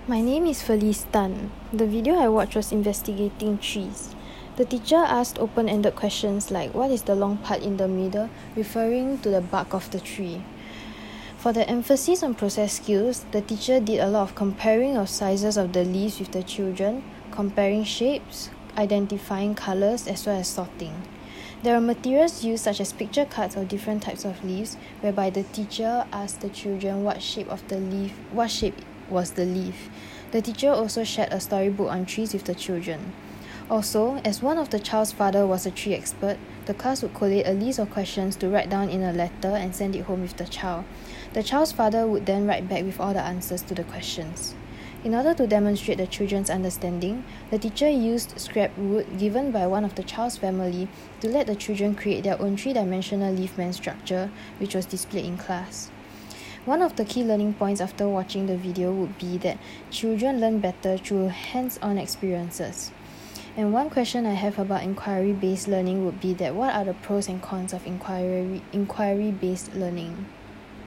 My name is Felice Tan. The video I watched was investigating trees. The teacher asked open-ended questions like what is the long part in the middle, referring to the bark of the tree. For the emphasis on process skills, the teacher did a lot of comparing of sizes of the leaves with the children, comparing shapes, identifying colors as well as sorting. There are materials used such as picture cards of different types of leaves, whereby the teacher asked the children what shape was the leaf. The teacher also shared a storybook on trees with the children. Also, as one of the child's father was a tree expert, the class would collate a list of questions to write down in a letter and send it home with the child. The child's father would then write back with all the answers to the questions. In order to demonstrate the children's understanding, the teacher used scrap wood given by one of the child's family to let the children create their own three-dimensional leaf man structure, which was displayed in class. One of the key learning points after watching the video would be that children learn better through hands-on experiences. And one question I have about inquiry-based learning would be that what are the pros and cons of inquiry-based learning?